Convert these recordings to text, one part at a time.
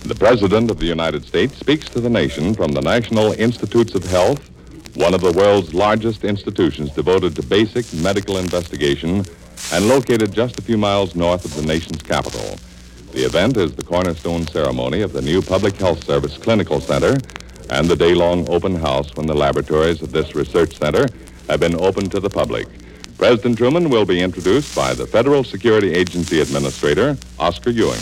The President of the United States speaks to the nation from the National Institutes of Health, one of the world's largest institutions devoted to basic medical investigation and located just a few miles north of the nation's capital. The event is the cornerstone ceremony of the new Public Health Service Clinical Center and the day-long open house when the laboratories of this research center have been opened to the public. President Truman will be introduced by the Federal Security Agency Administrator, Oscar Ewing.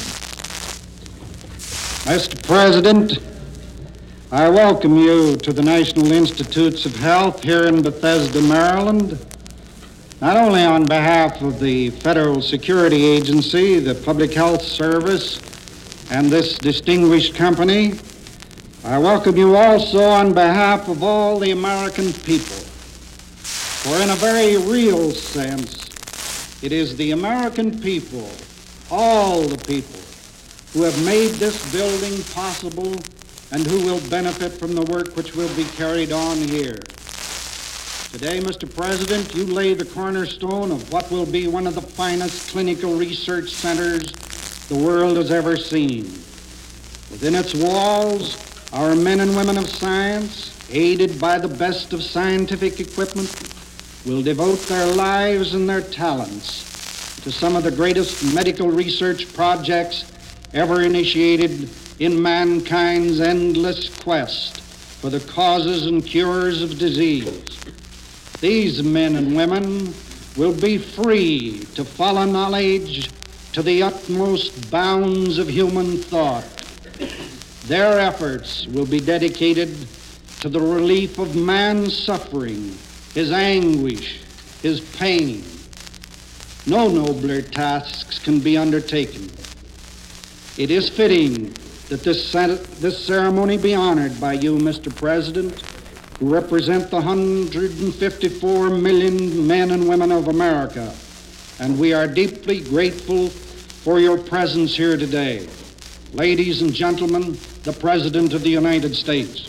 Mr. President, I welcome you to the National Institutes of Health here in Bethesda, Maryland. Not only on behalf of the Federal Security Agency, the Public Health Service, and this distinguished company, I welcome you also on behalf of all the American people. For in a very real sense, it is the American people, all the people, who have made this building possible and who will benefit from the work which will be carried on here. Today, Mr. President, you lay the cornerstone of what will be one of the finest clinical research centers the world has ever seen. Within its walls, our men and women of science, aided by the best of scientific equipment, will devote their lives and their talents to some of the greatest medical research projects ever initiated in mankind's endless quest for the causes and cures of disease. These men and women will be free to follow knowledge to the utmost bounds of human thought. Their efforts will be dedicated to the relief of man's suffering, his anguish, his pain. No nobler tasks can be undertaken. It is fitting that this ceremony be honored by you, Mr. President, who represent the 154 million men and women of America, and we are deeply grateful for your presence here today. Ladies and gentlemen, the President of the United States.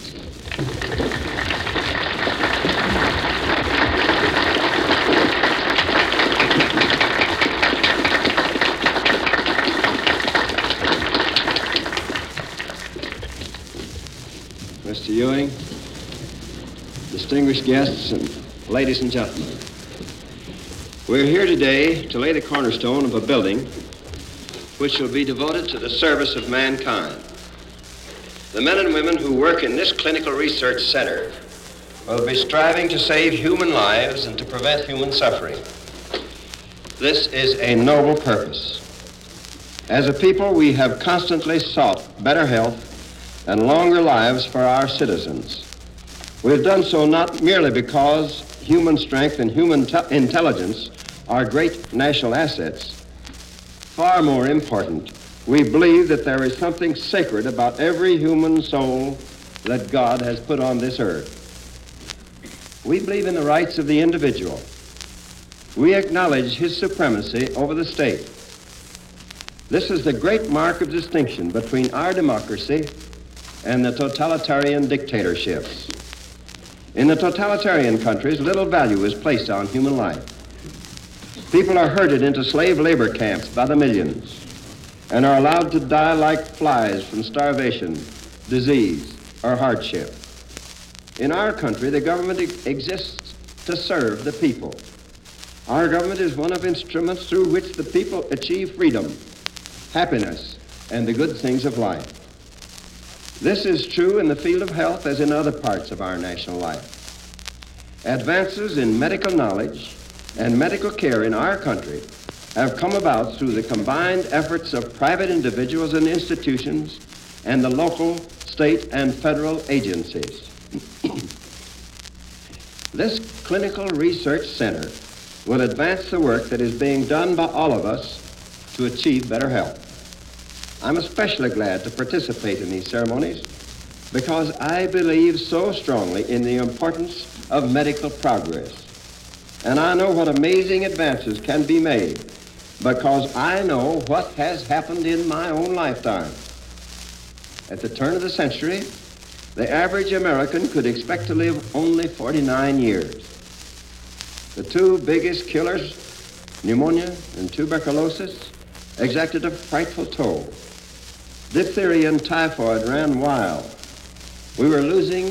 Mr. Ewing, distinguished guests, and ladies and gentlemen, we're here today to lay the cornerstone of a building which will be devoted to the service of mankind. The men and women who work in this clinical research center will be striving to save human lives and to prevent human suffering. This is a noble purpose. As a people, we have constantly sought better health and longer lives for our citizens. We've done so not merely because human strength and human intelligence are great national assets. Far more important, we believe that there is something sacred about every human soul that God has put on this earth. We believe in the rights of the individual. We acknowledge his supremacy over the state. This is the great mark of distinction between our democracy and the totalitarian dictatorships. In the totalitarian countries, little value is placed on human life. People are herded into slave labor camps by the millions and are allowed to die like flies from starvation, disease, or hardship. In our country, the government exists to serve the people. Our government is one of instruments through which the people achieve freedom, happiness, and the good things of life. This is true in the field of health as in other parts of our national life. Advances in medical knowledge and medical care in our country have come about through the combined efforts of private individuals and institutions and the local, state, and federal agencies. This clinical research center will advance the work that is being done by all of us to achieve better health. I'm especially glad to participate in these ceremonies because I believe so strongly in the importance of medical progress. And I know what amazing advances can be made because I know what has happened in my own lifetime. At the turn of the century, the average American could expect to live only 49 years. The two biggest killers, pneumonia and tuberculosis, exacted a frightful toll. diphtheria and typhoid ran wild. We were losing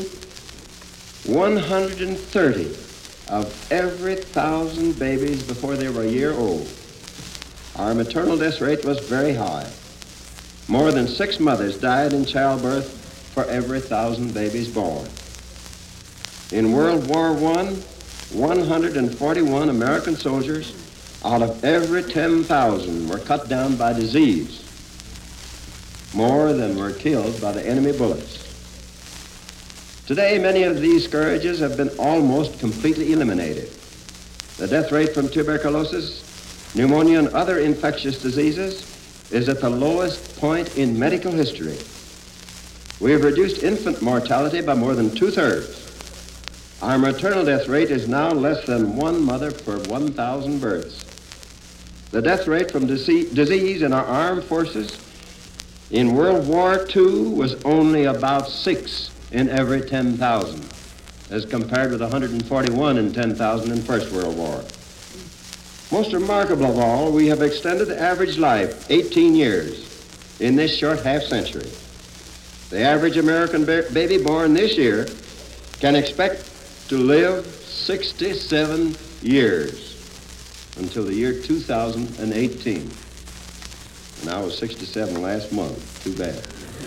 130 of every 1,000 babies before they were a year old. Our maternal death rate was very high. More than 6 mothers died in childbirth for every 1,000 babies born. In World War I, 141 American soldiers out of every 10,000 were cut down by disease, more than were killed by the enemy bullets. Today, many of these scourges have been almost completely eliminated. The death rate from tuberculosis, pneumonia, and other infectious diseases is at the lowest point in medical history. We have reduced infant mortality by more than 2/3. Our maternal death rate is now less than 1 mother per 1,000 births. The death rate from disease in our armed forces in World War II was only about 6 in every 10,000, as compared with 141 in 10,000 in First World War. Most remarkable of all, we have extended the average life 18 years in this short half-century. The average American baby born this year can expect to live 67 years until the year 2018. And I was 67 last month. Too bad.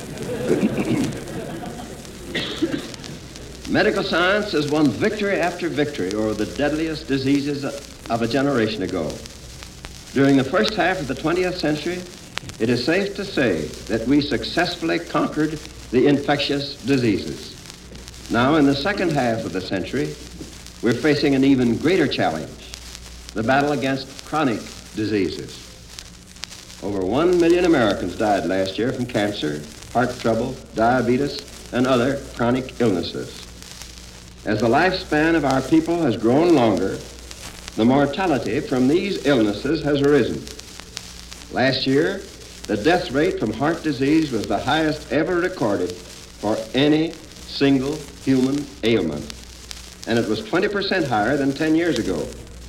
Medical science has won victory after victory over the deadliest diseases of a generation ago. During the first half of the 20th century, it is safe to say that we successfully conquered the infectious diseases. Now, in the second half of the century, we're facing an even greater challenge, the battle against chronic diseases. Over 1 million Americans died last year from cancer, heart trouble, diabetes, and other chronic illnesses. As the lifespan of our people has grown longer, the mortality from these illnesses has risen. Last year, the death rate from heart disease was the highest ever recorded for any single human ailment, and it was 20% higher than 10 years ago.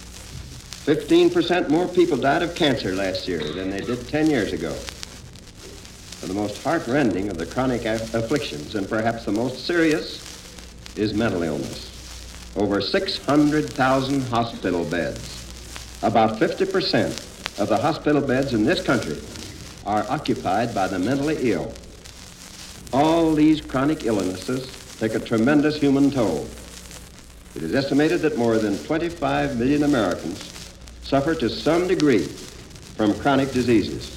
15% more people died of cancer last year than they did 10 years ago. And the most heart-rending of the chronic afflictions, and perhaps the most serious, is mental illness. Over 600,000 hospital beds. About 50% of the hospital beds in this country are occupied by the mentally ill. All these chronic illnesses take a tremendous human toll. It is estimated that more than 25 million Americans suffer to some degree from chronic diseases.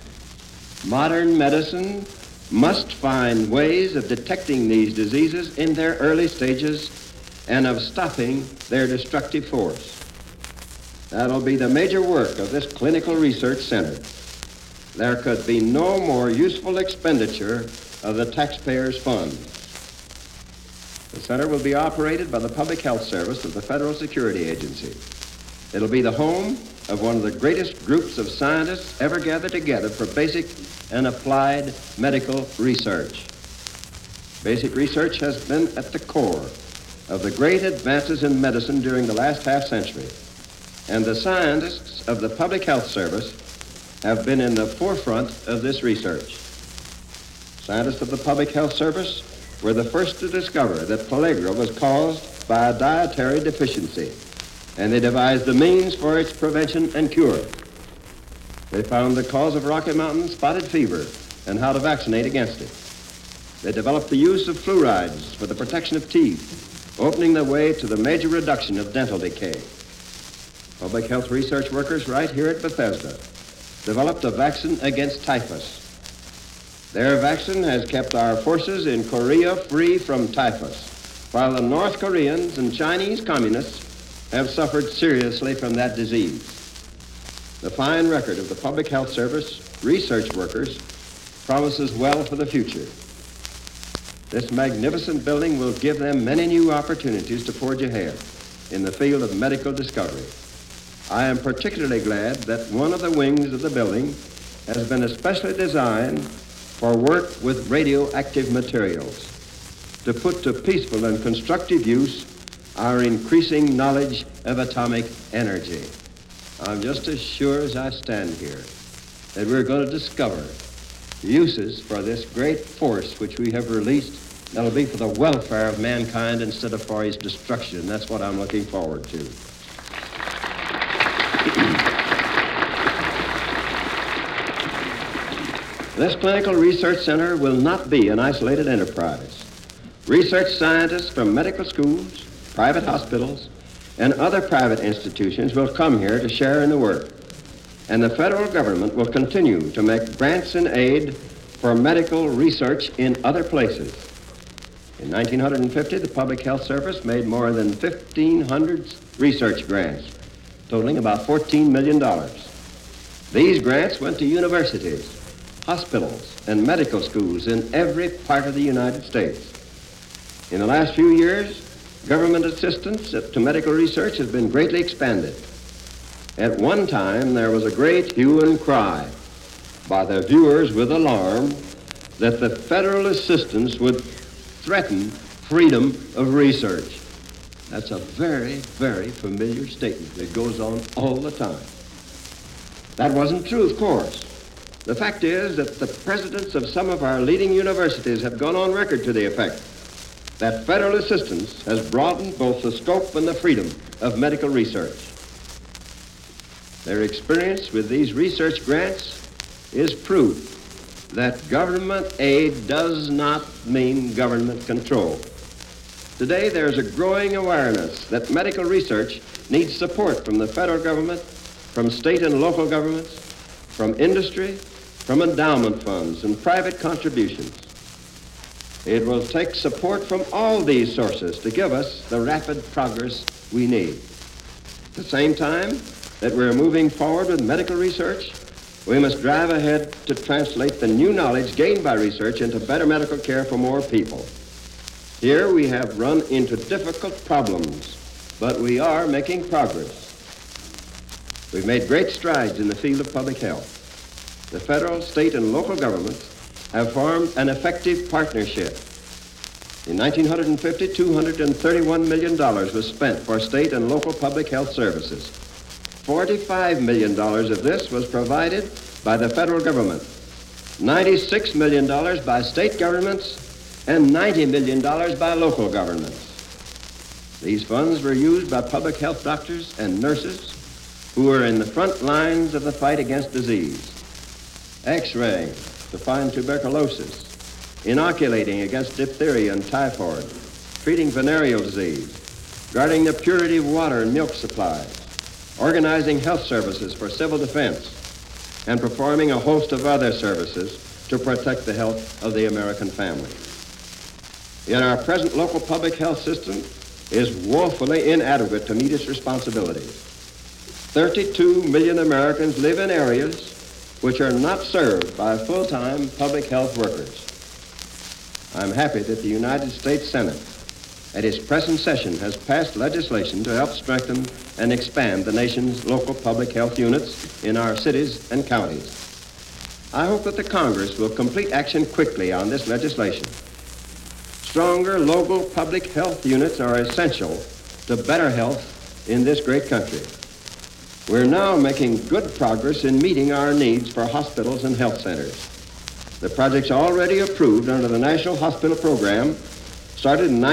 Modern medicine must find ways of detecting these diseases in their early stages and of stopping their destructive force. That'll be the major work of this clinical research center. There could be no more useful expenditure of the taxpayers' funds. The center will be operated by the Public Health Service of the Federal Security Agency. It'll be the home of one of the greatest groups of scientists ever gathered together for basic and applied medical research. Basic research has been at the core of the great advances in medicine during the last half-century, and the scientists of the Public Health Service have been in the forefront of this research. Scientists of the Public Health Service were the first to discover that pellagra was caused by a dietary deficiency, and they devised the means for its prevention and cure. They found the cause of Rocky Mountain spotted fever and how to vaccinate against it. They developed the use of fluorides for the protection of teeth, opening the way to the major reduction of dental decay. Public health research workers right here at Bethesda developed a vaccine against typhus. Their vaccine has kept our forces in Korea free from typhus, while the North Koreans and Chinese communists have suffered seriously from that disease. The fine record of the Public Health Service research workers promises well for the future. This magnificent building will give them many new opportunities to forge ahead in the field of medical discovery. I am particularly glad that one of the wings of the building has been especially designed for work with radioactive materials, to put to peaceful and constructive use our increasing knowledge of atomic energy. I'm just as sure as I stand here that we're going to discover uses for this great force which we have released that'll be for the welfare of mankind instead of for his destruction. That's what I'm looking forward to. This clinical research center will not be an isolated enterprise. Research scientists from medical schools, private hospitals, and other private institutions will come here to share in the work. And the federal government will continue to make grants and aid for medical research in other places. In 1950, the Public Health Service made more than 1,500 research grants, totaling about $14 million. These grants went to universities, hospitals, and medical schools in every part of the United States. In the last few years, government assistance to medical research has been greatly expanded. At one time, there was a great hue and cry by the viewers with alarm that the federal assistance would threaten freedom of research. That's a very, very familiar statement that goes on all the time. That wasn't true, of course. The fact is that the presidents of some of our leading universities have gone on record to the effect that federal assistance has broadened both the scope and the freedom of medical research. Their experience with these research grants is proof that government aid does not mean government control. Today, there's a growing awareness that medical research needs support from the federal government, from state and local governments, from industry, from endowment funds and private contributions. It will take support from all these sources to give us the rapid progress we need. At the same time that we're moving forward with medical research, we must drive ahead to translate the new knowledge gained by research into better medical care for more people. Here we have run into difficult problems, but we are making progress. We've made great strides in the field of public health. The federal, state, and local governments have formed an effective partnership. In 1950, $231 million was spent for state and local public health services. $45 million of this was provided by the federal government, $96 million by state governments, and $90 million by local governments. These funds were used by public health doctors and nurses who were in the front lines of the fight against disease. X-raying to find tuberculosis, inoculating against diphtheria and typhoid, treating venereal disease, guarding the purity of water and milk supplies, organizing health services for civil defense, and performing a host of other services to protect the health of the American family. Yet our present local public health system is woefully inadequate to meet its responsibilities. 32 million Americans live in areas which are not served by full-time public health workers. I'm happy that the United States Senate, at its present session, has passed legislation to help strengthen and expand the nation's local public health units in our cities and counties. I hope that the Congress will complete action quickly on this legislation. Stronger local public health units are essential to better health in this great country. We're now making good progress in meeting our needs for hospitals and health centers. The projects already approved under the National Hospital Program, started in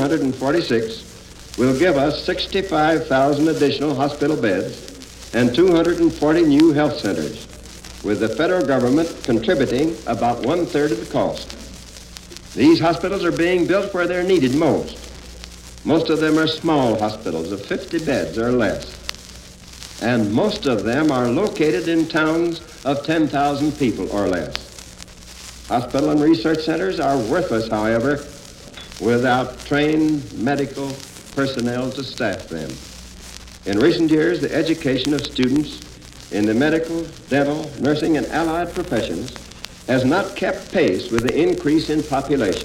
1946, will give us 65,000 additional hospital beds and 240 new health centers, with the federal government contributing about 1/3 of the cost. These hospitals are being built where they're needed most. Most of them are small hospitals of 50 beds or less. And most of them are located in towns of 10,000 people or less. Hospital and research centers are worthless, however, without trained medical personnel to staff them. In recent years, the education of students in the medical, dental, nursing, and allied professions has not kept pace with the increase in population.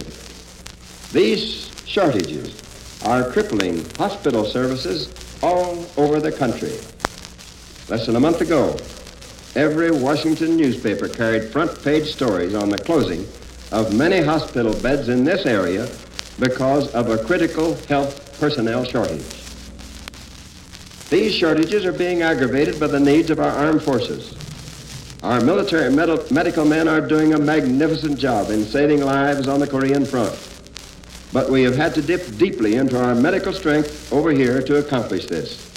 These shortages are crippling hospital services all over the country. Less than a month ago, every Washington newspaper carried front-page stories on the closing of many hospital beds in this area because of a critical health personnel shortage. These shortages are being aggravated by the needs of our armed forces. Our military medical men are doing a magnificent job in saving lives on the Korean front. But we have had to dip deeply into our medical strength over here to accomplish this.